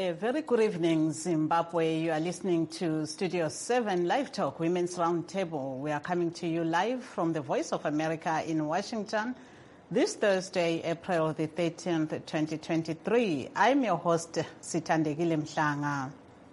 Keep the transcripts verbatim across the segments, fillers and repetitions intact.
A very good evening, Zimbabwe. You are listening to Studio seven Live Talk, Women's Roundtable. We are coming to you live from the Voice of America in Washington this Thursday, April the thirteenth, twenty twenty-three. I'm your host, Sithandekile Mhlanga.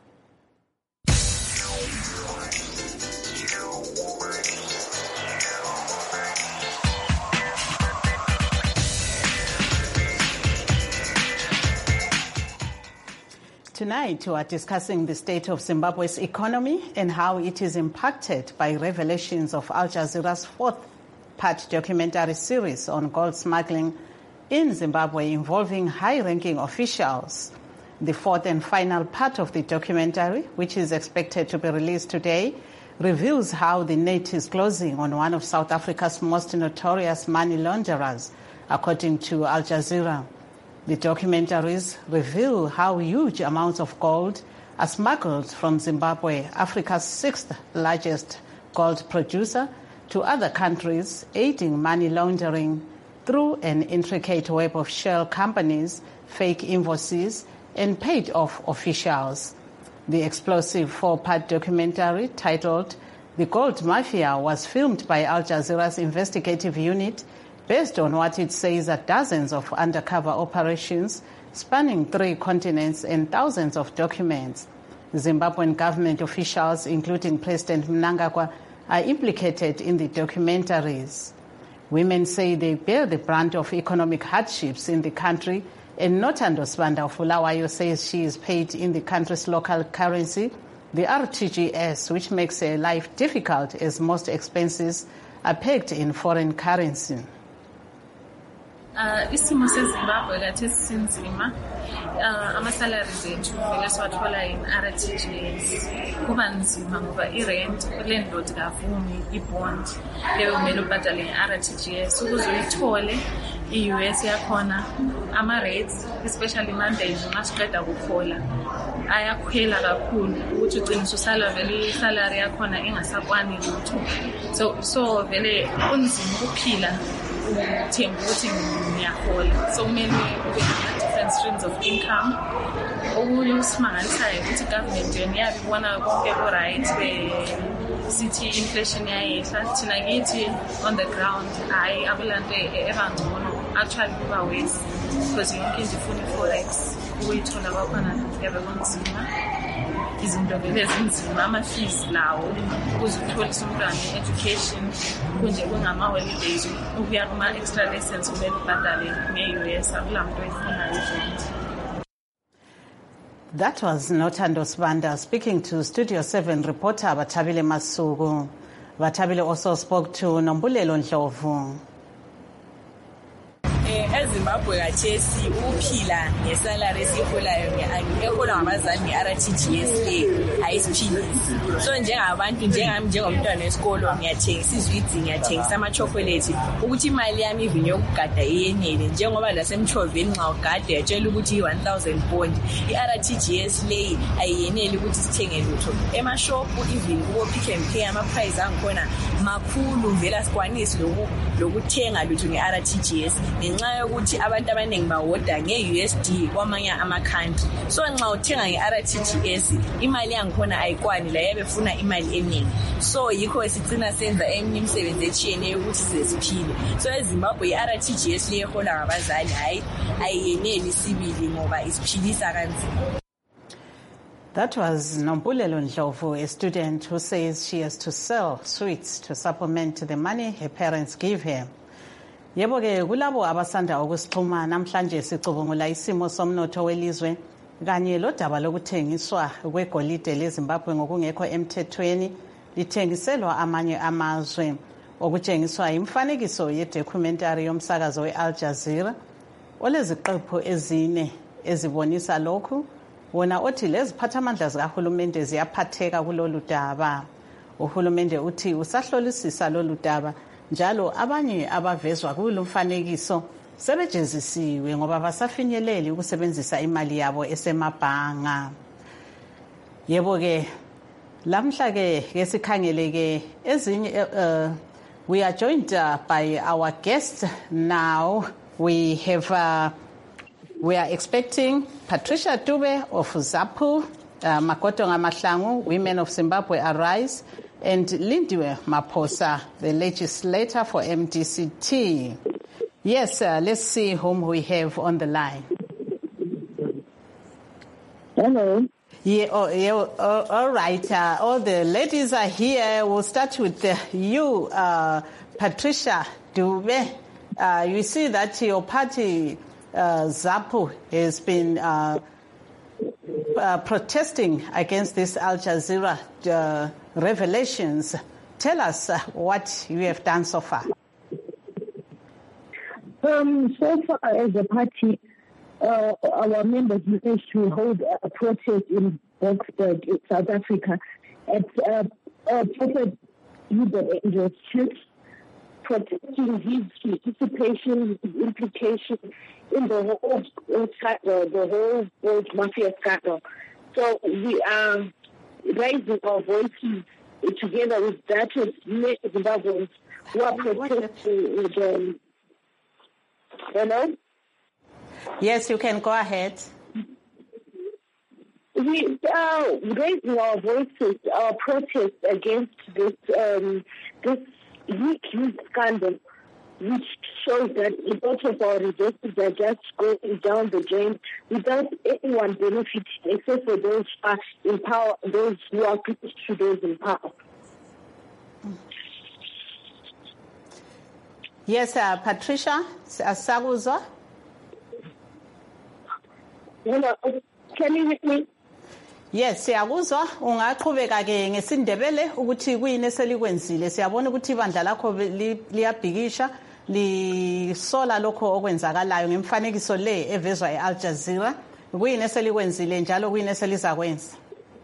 Tonight, we are discussing the state of Zimbabwe's economy and how it is impacted by revelations of Al Jazeera's fourth-part documentary series on gold smuggling in Zimbabwe involving high-ranking officials. The fourth and final part of the documentary, which is expected to be released today, reveals how the net is closing on one of South Africa's most notorious money launderers, according to Al Jazeera. The documentaries reveal how huge amounts of gold are smuggled from Zimbabwe, Africa's sixth largest gold producer, to other countries, aiding money laundering through an intricate web of shell companies, fake invoices, and paid-off officials. The explosive four-part documentary titled The Gold Mafia was filmed by Al Jazeera's investigative unit based on what it says are dozens of undercover operations spanning three continents and thousands of documents. Zimbabwean government officials, including President Mnangagwa, are implicated in the documentaries. Women say they bear the brunt of economic hardships in the country, and Nothando Sibanda of Bulawayo says she is paid in the country's local currency, the R T G S, which makes her life difficult as most expenses are pegged in foreign currency. Uh, isimo seZimbabwe kathi sinzima uh, ama-salaries ethu vele siwathola in R T G S kuba nzima ngoba i-rent landlord kavumi i-bond leyo kumele ubhadale nge-R T G S ukuze uyithole i-U S yakhona ama-rates especially Mondays uma siqeda kuhola ayakhwela kakhulu ukuthi uqinisa usala vele i-salary yakhona ingasakwani lutho so so vele kunzima ukuphila uthemba ukuthi ngiyahola so kumele ube nama-different streams of income. Okunye usimangalisayo ukuthi i-government yona iyabibona konke ku-right sithi inflation yayehla thina kithi on the ground hayi akulanto ebangcono actually kuba worse because yonke into ifuna i-forex ukuyithola kwakhona yabe kunzima izinto vele ezinzima ama-fees lawo ukuze utholise umntwana i-education kunje kungama-holidays ukuya kuma-extra lessons kumele ubhadale nge-U S akula muntu oyifunayo zonke. That was Nothando Sibanda speaking to Studio seven reporter Bathabile Masuku. Bathabile also spoke to Nombulelo Ndlovu. eZimbabwe kathesi uphila ngesalary esiholayo ngehola ngabazali nge-R T G S le ayisiphilisi so njengabantu njengami njengomntwana wesikolo ngiyathengisa izwidzi ngiyathengisa ama-chocolate ukuthi imali yami ivini yokugada iyenele njengoba lasemchoveni nxa ugada yatshela ukuthi i-one thousand bond i-R T G S leyi ayiyeneli ukuthi sithenge lutho emashopu ivini kubo Pick n Pay ama-price angikhona makhulu vele sikwanisi lokuthenga lutho nge-R T G S ngenxa yokuthi abantu abaningi bawoda nge-U S D kwamanye ama-country so nxa uthenga nge-R T G S imali yangikhona ayikwani la yabefuna imali eningi so yikho esicina senza eminye imisebenzi etshiyeneyo ukuthi size siphile so eZimbabwe i-R T G S leyehola ngabazali hayi ayiyeneli sibili ngoba isiphilisa kanzima. That was Nombulelo Ndlovu, a student who says she has to sell sweets to supplement the money her parents give her. Yebo ke kulabo abasanda ukusixhuma namhlanje sicubungula isimo somnotho welizwe kanye lodaba lokuthengiswa kwegolide leZimbabwe ngokungekho emthethweni lithengiselwa amanye amazwe okutshengiswa imfanekiso yedocumentary yomsakazo we-Al Jazeera oleziqephu ezine ezibonisa lokhu wona othi leziphathamandla zikahulumende ziyaphatheka kulolu daba. Uhulumende uthi usahlolisisa lolu daba njalo abanye abavezwa kulomfanekiso sebejezisiwe ngoba basafinyeleli ukusebenzisa imali yabo esemabhanga. Yebo ke lamhla ke ngesikhangele ke ezinye uh, we are joined uh, by our guest now. We have uh, We are expecting Patricia Dube of ZAPU, uh, Makotonga Mahlangu, Women of Zimbabwe Arise, and Lindiwe Maposa, the legislator for M D C T. Yes, uh, let's see whom we have on the line. Hello. Yeah, oh, yeah, oh, all right. Uh, all the ladies are here. We'll start with uh, you, uh, Patricia Dube. Uh, you see that your party, uh, ZAPU, has been uh, uh, protesting against this Al Jazeera uh, revelations. Tell us uh, what you have done so far. Um, so far as a party, uh, our members managed to hold a protest in Boksburg, in South Africa, at uh, uh, Prophet Hubert Angel's Church, protesting his participation, his implication in the whole scandal, the whole gold mafia scandal. So we are raising our voices together with that of Zimbabweans who are protesting with um, hello? Yes, you can go ahead. We are raising our voices, our protest against this um, this huge, huge scandal, which shows that a lot of our resources are just going down the drain without anyone benefiting, except for those who are in power, those who are close to those in power. Yes, uh, Patricia Saguzo. Hello, can you hear me? Yes, siyakuzwa. Ungaqhubeka ke ngesindebele ukuthi kuyini eselikwenzile. Siyabona ukuthi ibandla lakho liyabhikisha lisola lokho okwenzakalayo ngemfanekiso le evezwa eAl Jazeera. Kuyini eselikwenzile njalo kuyini eselizakwenza?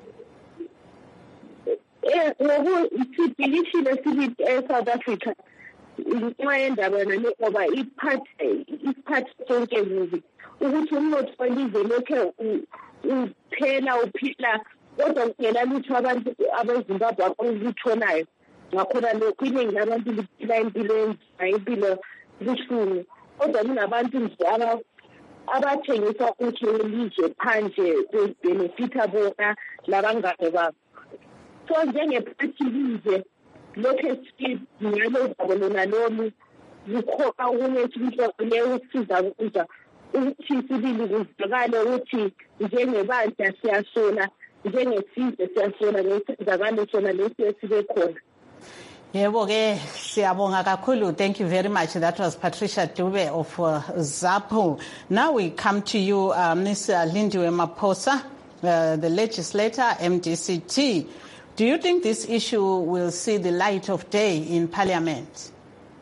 Eh, ngoku sibhikishile sibi eSouth Africa. Mayendaba nale ngoba iphathe iphathe sonke nje ukuthi umnotho welizwe lokho uphela uphila kodwa kungela lutho abantu abeZimbabwe abakutholayo ngakhona lokho iningi labantu liphila impilo enzima impilo buhlungu kodwa kunabantu nje aba abathengisa ukuthi ilizwe phandle benefita bona labangane babo so njengephathi lize lokho singalo zabona noma ukhoka okunye ukuthi ukusiza ukuza ukuthi sibili kuzakala ukuthi njengebandla siyasona njengesizwe siyasona lesizakalo sona lesibe khona. Yebo ke siyabonga kakhulu. Thank you very much. That was Patricia Dube of uh, ZAPU. Now we come to you, uh, Miz Lindiwe Maposa, uh, the legislator, M D C T. Do you think this issue will see the light of day in Parliament?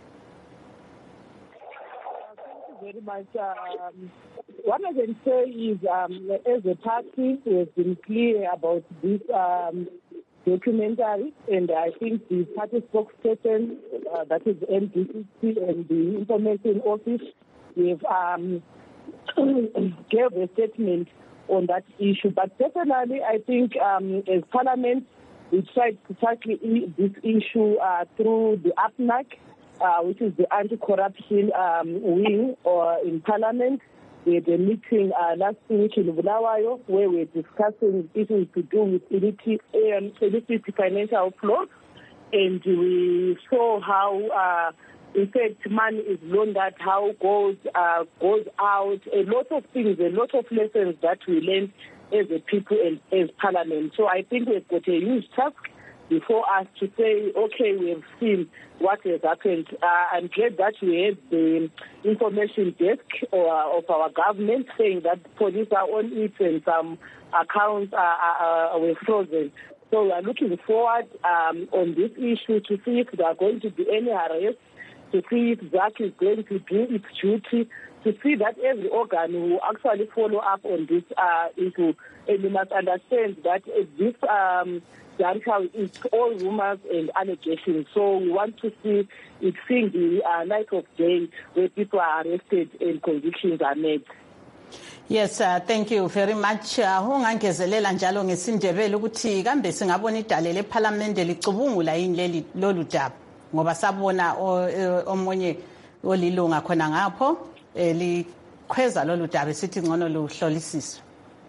Very much. Um, what I can say is, um, as a party, we have been clear about this um, documentary, and I think the party spokesperson, uh, that is M D C T and the Information Office, we have um, gave a statement on that issue. But definitely, I think um, as Parliament, we tried to tackle this issue uh, through the A P N A C. Uh, which is the anti-corruption um, wing or in Parliament. We had a meeting uh, last week in Bulawayo where we were discussing issues to do with illicit, um, illicit financial flows, and we saw how, uh, in fact, money is laundered, how goes uh, goes out, a lot of things, a lot of lessons that we learned as a people and as Parliament. So I think we've got a huge task before us to say, okay, we have seen what has happened. Uh, I'm glad that we had the information desk or, of our government saying that police are on it and some accounts are, are, are, were frozen. So we are looking forward um, on this issue to see if there are going to be any arrests, to see if Z A C is going to do its duty, to see that every organ will actually follow up on this uh, issue. And we must understand that this um, it's all rumors and allegations. So we want to see it seeing the uh, light of day where people are arrested and convictions are made. Yes, uh, thank you very much. Ungangezelela njalo ngesindebele ukuthi kambe singabona idale leParliament licubungula yini leli lolu daba ngoba sabona omunye olilunga khona ngapho eli khweza lolu daba sithi ngcono luhlolisiswe?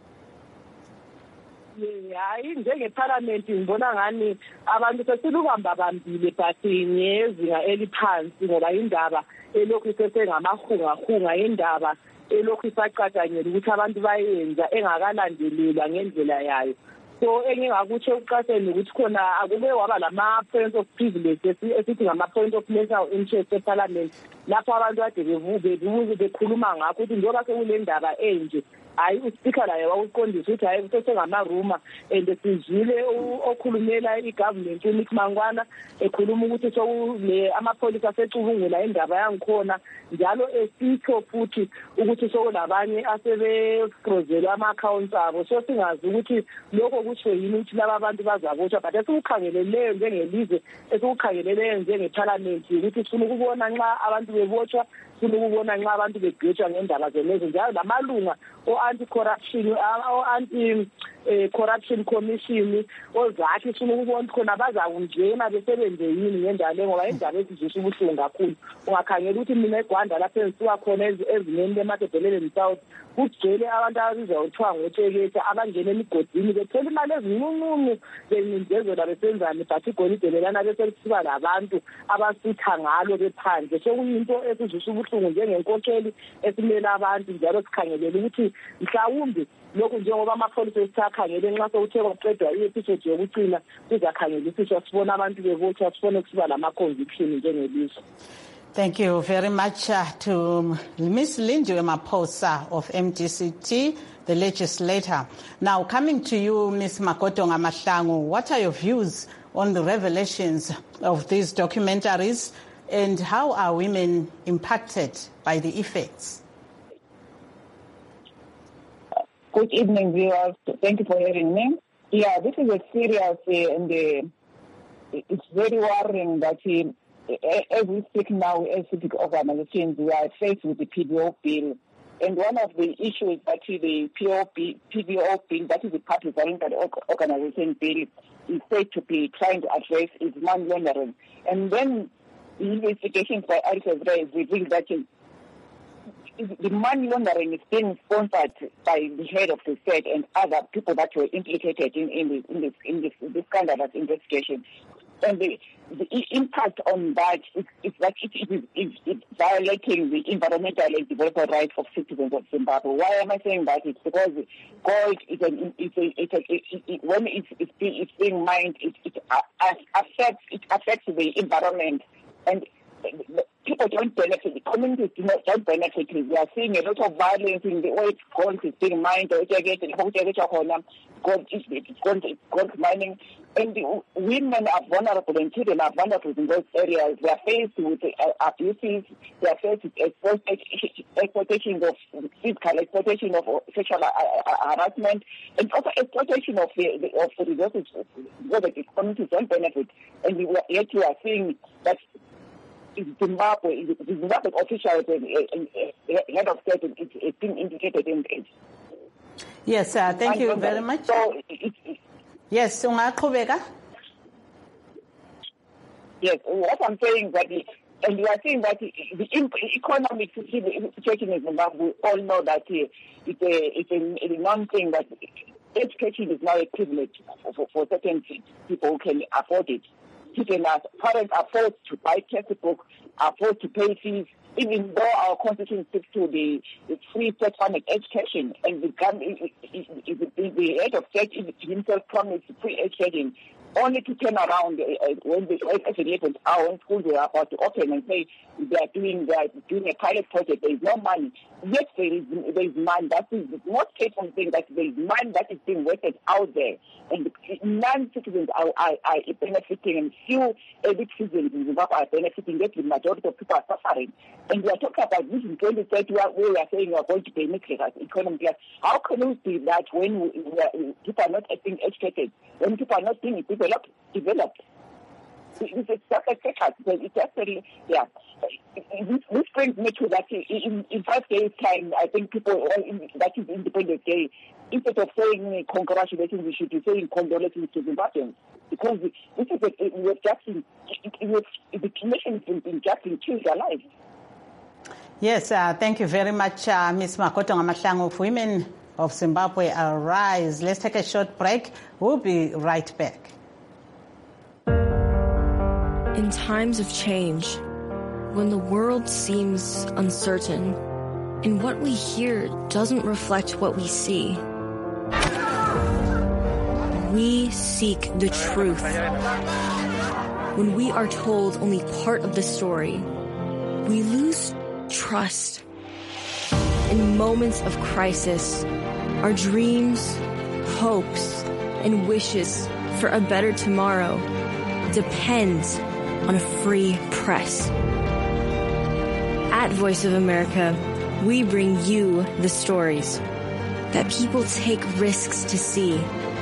hayi njengeparlament ngibona ngani abantu sesilubamba bambile but ngezinga eliphansi ngoba indaba elokhu sesengamahungahunga indaba elokhu isacatshanyela ukuthi abantu bayenza engakalandelelwa ngendlela yayo. So engingakutsho ukuqasela ukuthi khona akube waba lama points of privilege esithi ngama point of national interest eparlament lapho abantu ade bevuke bekhuluma ngakho ukuthi njengoba sekule ndaba enje hayi uspeaker laye wawuqondisa ukuthi hayi kusesengamaruma and sizwile okhulumela igovernment uNick Mangwana ekhuluma ukuthi sokule amapholisa asecubungula indaba yangikhona njalo esitho futhi ukuthi sokulabanye asebefrozela ama-accounts abo so singazi ukuthi lokho kusho yini ukuthi laba abantu bazabotshwa but esikukhangeleleyo njengelizwe esikukhangeleleyo njengeparlament ukuthi sifuna ukubona nxa abantu bebotshwa sifuna ukubona nxa abantu begwetshwa ngendaba zenezo njalo lamalunga o-anti-corruption o-anti-corruption commission ozathi sifuna ukubona khona bazakungena besebenze yini ngendaba le ngoba indaba ezizwisa ubuhlungu kakhulu ungakhangela ukuthi mina eGwanda lapho engisuka khona ezimeni leMatabheleni South kugcwele abantu ababizwa kuthiwa ngoTsheketha abangena emigodini bethola imali ezincuncu bencindezela besenzani but igolide lelana bese lisiba labantu abasitha ngalo bephandle so kuyinto esizwisa ubuhlungu njengenkokheli esimela abantu njalo sikhangelele ukuthi mhlawumbe lokhu njengoba amapholisa esisakhangele nxa sokuthe kwaqedwa i-episode yokucina sizakhangelisiswa sibona abantu bebotshwa sibone kusiba lama-conviction njengelizwe. Thank you very much uh, to Miss Lindiwe Maposa of M D C T, the legislator. Now, coming to you, Miss Makotonga Mahlangu, what are your views on the revelations of these documentaries and how are women impacted by the effects? Good evening, viewers. Thank you for hearing me. Yeah, this is a serious uh, and uh, it's very worrying that uh, as we speak now, as civic organizations, we are faced with the P B O bill. And one of the issues that the P B O bill, that is the Public Voluntary Organization bill, is said to be trying to address is money laundering. And then the investigations by I R S has revealed that the money laundering is being sponsored by the head of the state and other people that were implicated in, in, this, in, this, in this, this kind of investigation. And the, the impact on that is, is that it is it, it violating the environmental and development rights of citizens of Zimbabwe. Why am I saying that? It's because gold is an it's a, it's a, it, it, when it's, it's, being, it's being mined, it, it affects it affects the environment, and people don't benefit. The communities do not don't benefit. We are seeing a lot of violence in the way gold is being mined. Gold is gold mining. And the women are vulnerable and children are vulnerable in those areas. They are faced with uh, abuses. They are faced with exploitation of physical exploitation of sexual uh, uh, harassment, and also exploitation of the, the of the resources so that the communities don't benefit. And we, yet we are seeing that Zimbabwe, the Zimbabwe officials and uh, head of state is, is being indicated in it. Yes, uh, thank and you very much. So it, it, yes, ungaqhubeka. Yes, what I'm saying is that, the, and we are saying that the, the economic situation in Zimbabwe, we all know that uh, it's a it's a, a non-thing that education is now a privilege for, for, for certain people who can afford it. Children are, parents are forced to buy textbooks, are forced to pay fees, even though our constitution speaks to the, the free state-funded education, and the, the, the head of state himself promised free education, only to turn around uh, when the eleventh hour when schools were about to open and say they are doing they are doing a pilot project. There is no money. Yes, there is there is money. That is not capable saying that there is money that is being wasted out there, and non-citizens are, are, are benefiting, and few elite citizens in Zimbabwe are benefiting. Yet the majority of people are suffering. And we are talking about this in twenty thirty, where we are saying we are going to be middle class, economic class. How can we do that when we, we are, people are not being educated, when people are not being developed? developed? It's it's actually, yeah. This, this brings me to that in, in five days' time, I think people, that is Independence Day, instead of saying congratulations, we should be saying condolences to Zimbabweans. Because this is a, it was just, in, it, it was, the nation has been just in changed their lives. Yes, uh, thank you very much, uh, Miz Makoto Ngamahlangu. Women of Zimbabwe Arise. Let's take a short break. We'll be right back. In times of change, when the world seems uncertain, and what we hear doesn't reflect what we see, we seek the truth. When we are told only part of the story, we lose trust. In moments of crisis, our dreams, hopes, and wishes for a better tomorrow depend on a free press. At Voice of America, we bring you the stories that people take risks to see.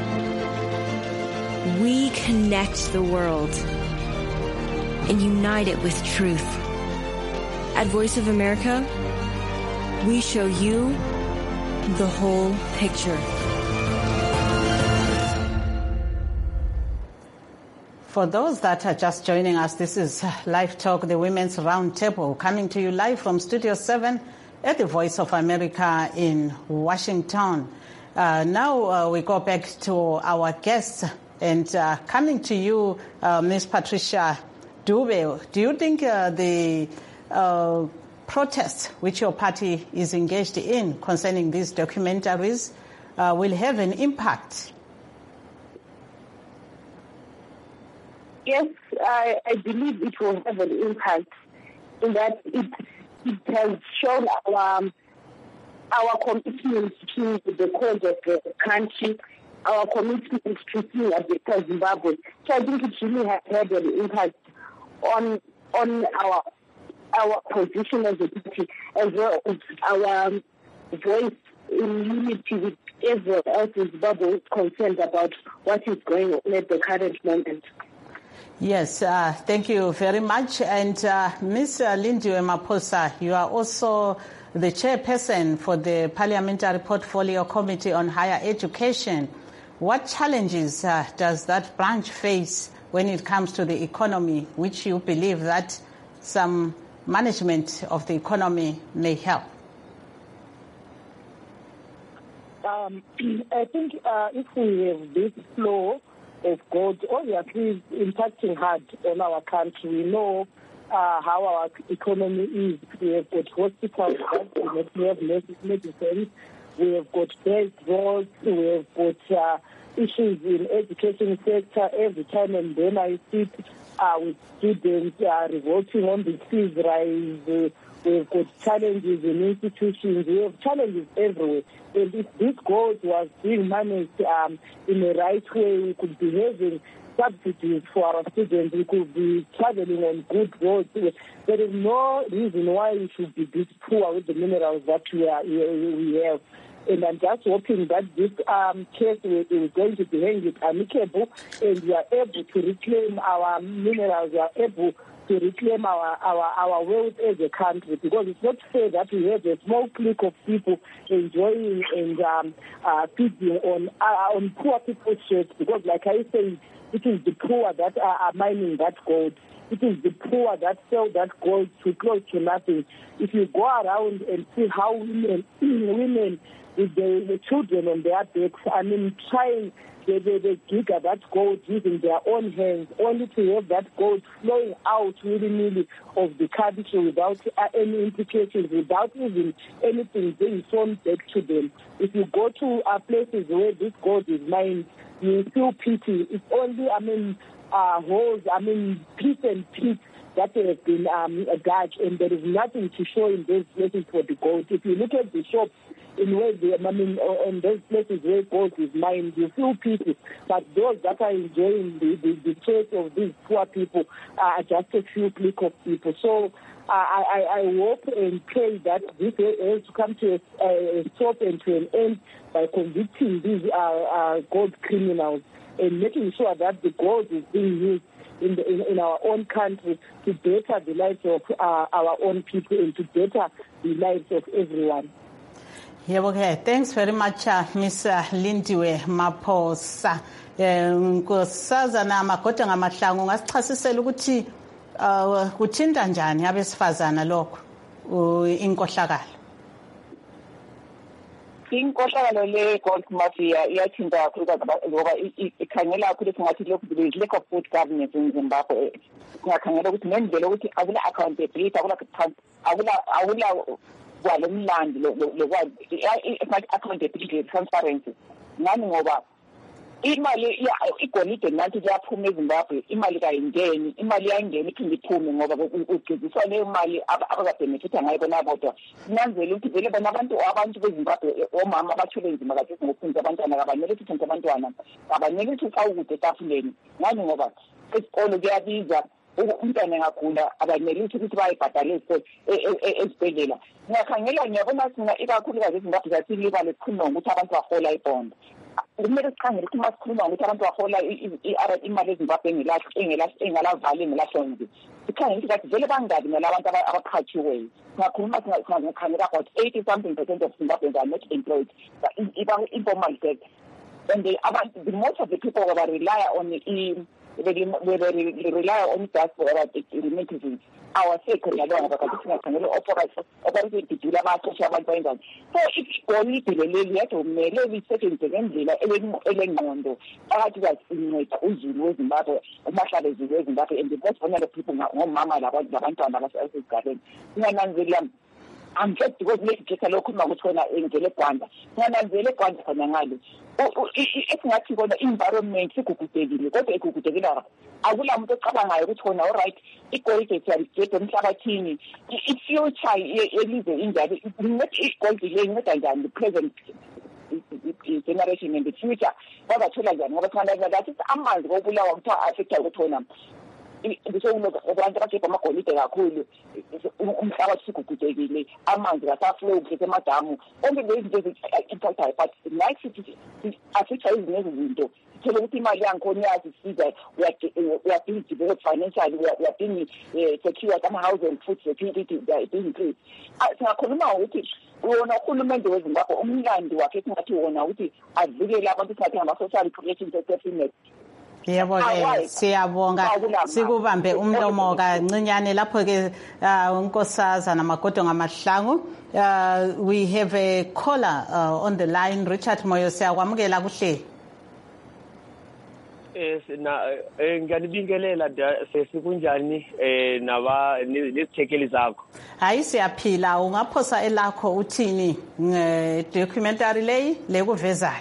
We connect the world and unite it with truth. At Voice of America, we show you the whole picture. For those that are just joining us, this is Live Talk, the Women's Roundtable, coming to you live from Studio seven at the Voice of America in Washington. Uh, now uh, we go back to our guests, and uh, coming to you, uh, Miz Patricia Dube, do you think uh, the uh, protests which your party is engaged in concerning these documentaries uh, will have an impact? Yes, I, I believe it will have an impact in that it it has shown our um, our commitment to the cause of the country, our commitment to seeing a better Zimbabwe. So I think it really has had an impact on on our our position as a party, as well as our um, voice in unity with everyone else in Zimbabwe is concerned about what is going on at the current moment. Yes, uh, thank you very much. And uh, Miz Lindiwe Maphosa, you are also the chairperson for the Parliamentary Portfolio Committee on Higher Education. What challenges uh, does that branch face when it comes to the economy, which you believe that some management of the economy may help? Um, I think uh, if we have this flow of God, obviously is impacting hard on our country. We know uh, how our economy is. We have got hospitals, we have medicine, we have got bed roads, we have got uh, issues in education sector. Every time and then I sit uh, with students uh, revolting on the fees rise. Uh, We've got challenges in institutions. We have challenges everywhere. And if this goal was being managed um, in the right way, we could be having subsidies for our students. We could be traveling on good roads. There is no reason why we should be this poor with the minerals that we, are, we have. And I'm just hoping that this um, case is going to be handled amicable, and we are able to reclaim our minerals. We are able to reclaim our, our, our wealth as a country, because it's not fair that we have a small clique of people enjoying and um, uh, feeding on uh, on poor people's shirts, because like I say, it is the poor that are, are mining that gold. It is the poor that sell that gold to close to nothing. If you go around and see how women, women with the, the children on their backs, I mean, trying They, they, they dig at that gold using their own hands, only to have that gold flowing out willy-nilly of the country without uh, any implications, without even anything being thrown back to them. If you go to uh, places where this gold is mined, you feel pity. It's only, I mean, uh, holes, I mean, pits and pits that have been um, dug, and there is nothing to show in those places for the gold. If you look at the shops, in where they, I mean, on those places where gold is mined, you feel pity. But those that are enjoying the, the, the trade of these poor people are just a few clique of people. So uh, I, I hope and pray that this has to come to a, a stop and to an end by convicting these uh, uh, gold criminals and making sure that the gold is being used in, the, in, in our own country to better the lives of uh, our own people and to better the lives of everyone. Yeah, okay. Thanks very much, uh, Miz Lindiwe Maphosa. Nkosazana Makoto Ngamahlangu ngasichasisela ukuthi uh kuthinta njani abesifazana lokho inkohlakalo? Inkohlakalo le-gold mafia iyathinta kakhulukazi ngoba ikhangela kakhulu esingathi lokhu there is lack of good governance in Zimbabwe. Singakhangela ukuthi nendlela ukuthi akula accountability, akula akula kwalomlando lokwazi accountability, transparency. Ngani ngoba imali igolide nathi liyaphuma eZimbabwe, imali kayingeni, imali yayingeni iphinde iphume ngoba ugciziswa leyo mali abakabhenefitha ngayo bona bodwa. Sinanzele ukuthi vele bona abantu abantu beZimbabwe omama abathule nzima kakhulu ngokufunza abantwana, kabanele ukuthi abantwana kabanele ukuthi ufawukude etafuleni. Ngani ngoba esikolo kuyabiza, umntwana engagula abanele ukuthi bayibhadale esibhedlela. Ngiyakhangela ngiyabona sina ikakhulukazi eZimbabwe zasiliba lesikhuluma ngokuthi abantu bahola ibond. Kumele sikhangele ukuthi masikhuluma ngokuthi abantu bahola imali eZimbabwe engalavali engelahlonzi. Sikhangele ukuthi kathi vele bangabi nalabantu abaqhatshiweyo. Singakhuluma singakhangela about eighty something percent of Zimbabweans are not employed, informal sector. And they, about, the most of the people who rely on the they rely on diaspora remittances. Our second, I don't have a particular operation to do about social advisors. So it's only to the lady to maybe second to them, Elemondo, Artigas in Uzu, Zimbabwe, Masha is in Zimbabwe, and the most vulnerable people, Mama, about the Bantu and the garden. Nanan I'm just going to make a local Magutona in Gelekanda. Nanan Gelekanda for Nangali. It's not even the environment, what they could take it out. I will have the Kabanga, which one, all right, equality and get them Sabatini. It's your child, in India, not equal to the present generation in the future. What I told them, what kind of that is a month, what will our Africa return them. Bisogna guardare come colite la cui un stava su cucutevili a mangiare a flow che te matamu onde vedi in portare but nice Africa is never window che l'ultima gli ancora si sida we are being developed financially, we are being secure some housing, food security, they are being increased. Sa khuluma ukuthi wona uhulumende weZimbabwe umlando wakhe kungathi wona ukuthi avikele abantu sathi ama social protection system. Yebo ke siyabonga sikubambe umlomo kancinyane lapho ke unkosazana Magodo ngamahlangu. We have a caller uh, on the line, Richard Moyo, siyakwamukela kuhle. Eh na ngiyanibingelela sesikunjani eh naba nesithekeli zakho. Hayi siyaphila, ungaphosa elakho uthini documentary leyi lekuvezayo?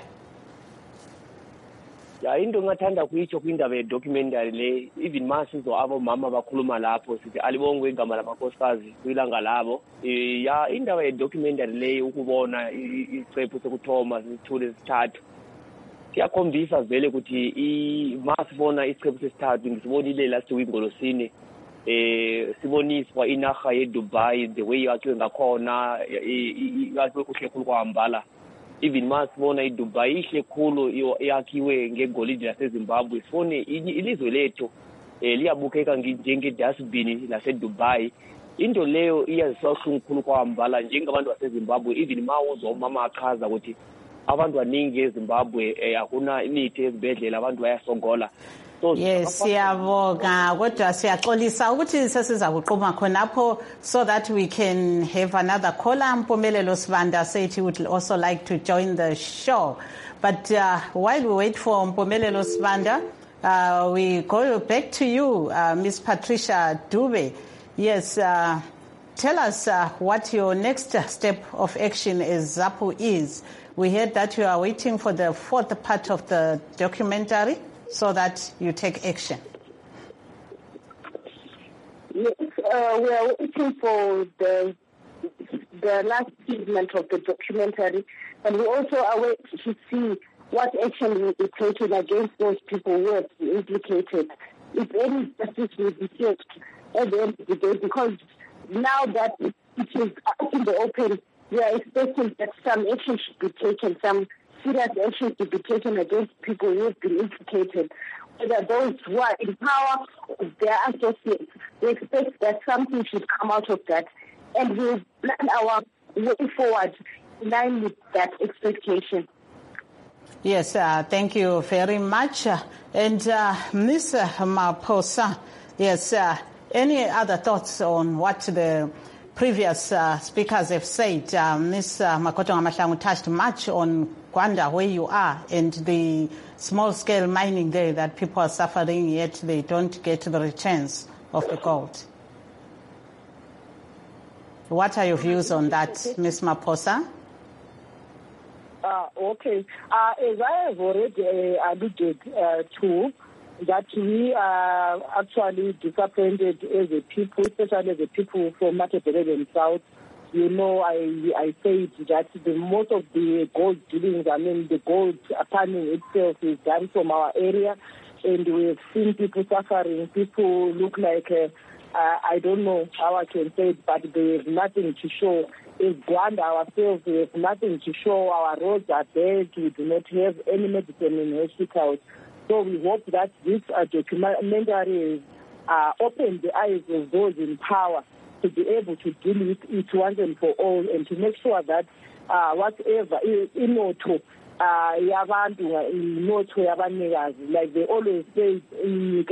Ya into ngathanda kuyitsho kwindaba ye-documentary le, even masizwa abo mama bakhuluma lapho sithi alibongwe igama lamakosikazi kwilanga labo. Ya indaba ye-documentary le ukubona icephu sokuthoma sithule sithathu siyakhombisa vele ukuthi masibona icephu sesithathu ngisibonile last week ngolosini eh siboniswa inaga ye-Dubai the way yakhiwe ngakhona yakhiwe kuhle khulu kwahambala. Even masibona iDubai ihle khulu yakhiwe ngegolide laseZimbabwe. Sifone ilizwe lethu liyabukeka njenge dustbin laseDubai. Into leyo iyazisahluku khulu kwahambala njengabantu baseZimbabwe. Even mawuzo mama achaza ukuthi abantu abaningi eZimbabwe akuna imithi ezibhedlela, abantu bayasongola. Yes, siyabonga kodwa siyaxolisa ukuthi sesiza kuqhuma khonapho so that we can have another caller. Mpumelelo Sibanda said he would also like to join the show. But uh, while we wait for Mpumelelo Sibanda, uh, we go back to you, uh, Miss Patricia Dube. Yes, uh, tell us uh, what your next step of action as ZAPU is. We heard that you are waiting for the fourth part of the documentary so that you take action. Yes, uh, we are waiting for the the last segment of the documentary, and we also are waiting to see what action will be taken against those people who have been implicated. If any justice will be served at the end of the day, because now that it is out in the open, we are expecting that some action should be taken, some serious action to be taken against people who have been implicated, whether those who are in power or their associates. We expect that something should come out of that, and we'll plan our way forward in line with that expectation. Yes, uh, thank you very much. Uh, and uh, Miz Maphosa, yes, uh, any other thoughts on what the previous uh, speakers have said, uh, Miz Uh, Magodo Ngamahlangu touched much on Gwanda, where you are, and the small-scale mining there that people are suffering, yet they don't get the returns of the gold. What are your views on that, Miz Maphosa? Uh, okay. Uh, as I have already uh, alluded uh, to, that we are actually disappointed as a people, especially as a people from Matabeleland South. You know, I I said that the most of the gold dealings, I mean, the gold panning itself is done from our area, and we've seen people suffering. People look like, uh, uh, I don't know how I can say it, but they have nothing to show. As Gwanda ourselves, we have nothing to show. Our roads are dead. We do not have any medicine in hospitals. So we hope that this uh, documentary uh, open the eyes of those in power to be able to deal with it once and for all, and to make sure that uh, whatever inotho uh, yabantu inotho yabanikazi, like they always say, we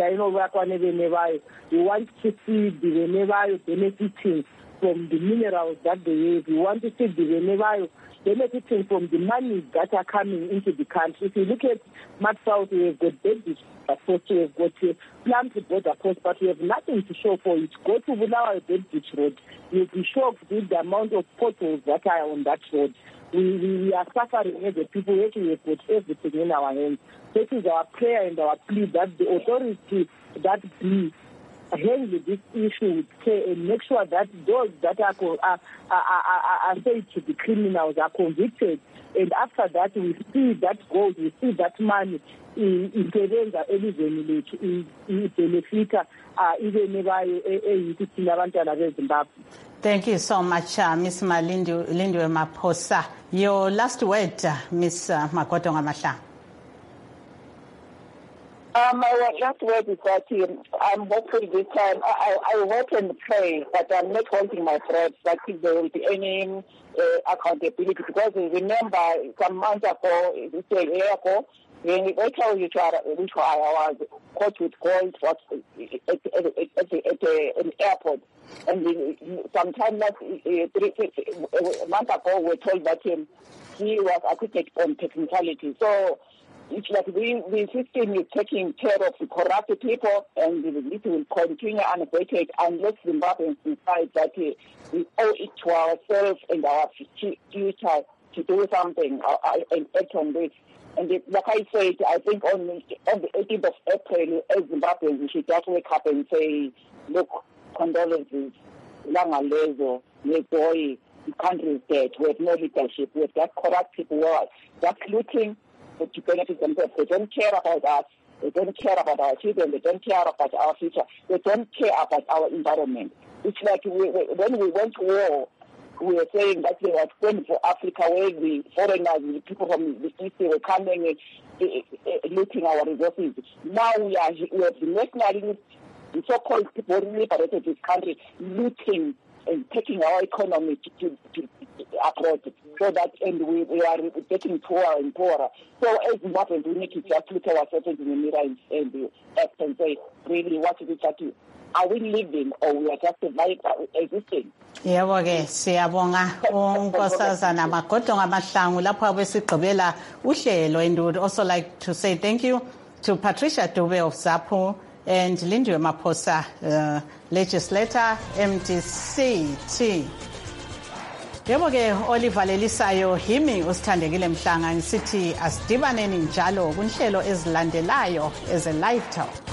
want to see the Venevayo benefiting from the minerals that they have. We want to see the Venevayo benefiting from the money that are coming into the country. If you look at Mat South, we have got Bedford Post, we have got Plumtree Border Post, but we have nothing to show for it. Go to Bulawayo Bedford Road, you'll be shocked with the amount of potholes that are on that road. We, we, we are suffering as a people. Actually, we have got everything in our hands. This is our prayer and our plea that the authority that be handle this issue with care and make sure that those that are, are, are, are, are said to be criminals are convicted. And after that, we see that gold, we see that money isebenza elizweni lethu ibenefita even eyithi thina abantwana beZimbabwe. Thank you so much, uh, Miz Lindiwe Maphosa. Your last word, uh, Miz Uh, Magodo Ngamahlangu. Um, my last word is that um, I'm hopeful this time. I, I, I hope and pray, but I'm not holding my breath that if there will be any uh, accountability. Because remember, some months ago, this year ago, when they tell you to which I was caught with gold at, at, at, at, at an airport. And sometime last uh, a month ago, we were told that um, he was acquitted on technicality. So it's like the, the system is taking care of the corrupt people, and it will continue unabated unless Zimbabweans decide that uh, we owe it to ourselves and our future to do something uh, and act on this. And it, like I said, I think on, on the eighteenth of April, as Zimbabweans, we should just wake up and say, look, condolences, Langalezo, Neboy, the country is dead. We have no leadership. We have got corrupt people who are just looting to benefit themselves. They don't care about us. They don't care about our children. They don't care about our future. They don't care about our environment. It's like we, we, when we went to war, we were saying that we were going for Africa, where the foreigners, the people from the East, they were coming and uh, uh, looting our resources. Now we are we have the nationalists, the so-called people who liberated this country, looting and taking our economy to, to, to abroad, so that and we, we are getting poorer and poorer. So as Zimbabweans, we need to just look at ourselves in the mirror and, and act and say, really, what is it that we, are we living or we are just like existing? Yebo ke siyabonga unkosazana Magodo Ngamahlangu lapho besigqibela uhlelo, and would also like to say thank you to Patricia Dube of ZAPU and Lindiwe Maphosa, uh, legislator, M D C T. Yebo ke olivalelisayo himi usithandekile Mhlanga ngisithi asidibaneni njalo kunhlelo ezilandelayo as a live talk.